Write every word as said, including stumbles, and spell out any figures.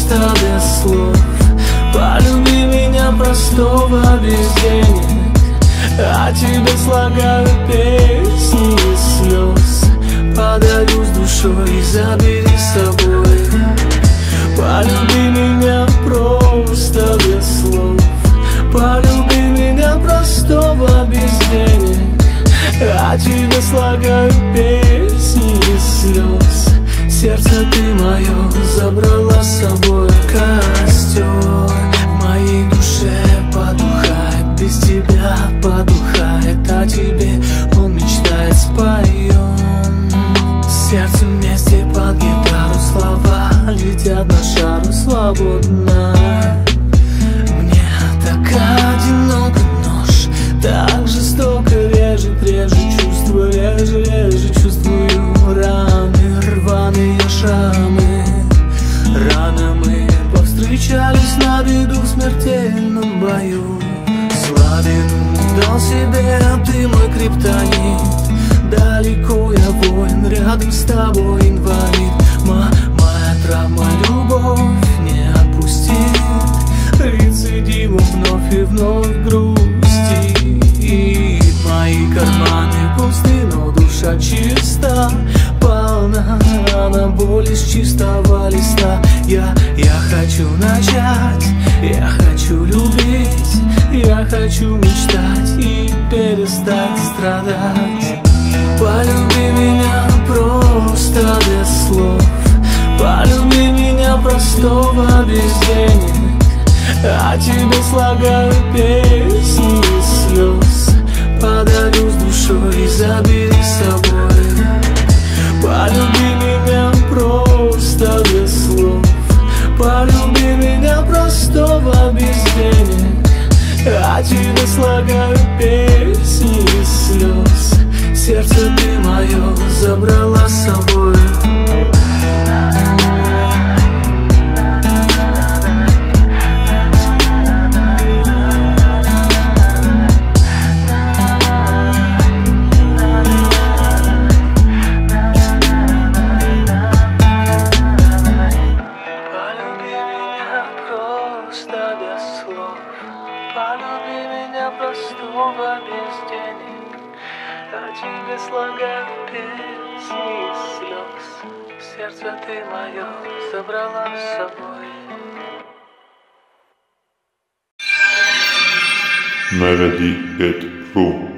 просто без слов. Полюби меня простого без денег, а тебе слагаю песни из слез. Подарю с душой и забери с собой. Полюби меня просто без слов. Полюби меня простого без денег, а тебе слагаю песни из слез. Сердце ты мое забрала с собой. Костер в моей душе потухает, без тебя потухает, а тебе он мечтает, споем. Сердце вместе под гитару, слова летят на шару свободно. Мне так одиноко, нож так жестоко режет, режет чувства, реже, реже чувствую раны, рваные шрамы. Рано мы повстречались на беду в смертельном бою. Слабину дал себе, ты мой криптонит. Далеко я воин, рядом с тобой инвалид. Ма моя травма, любовь не отпустит. Рецидивом вновь и вновь грусти. И мои карманы пусты, но душа чиста, полна боли с чистого листа. Я, я хочу начать, я хочу любить, я хочу мечтать и перестать страдать. Полюби меня просто без слов. Полюби меня простого без денег, а тебе слагаю песни из слез. Подарю с душой и забери с собой. Полюби меня просто без слов. Полюби меня простого без денег, а тебе слагаю песни из слез. Сердце ты мое забрала с собой. Полюби меня простого без денег, а тебе слагаю песни из слез. Сердце ты мое забрала с собой. Melody точка ру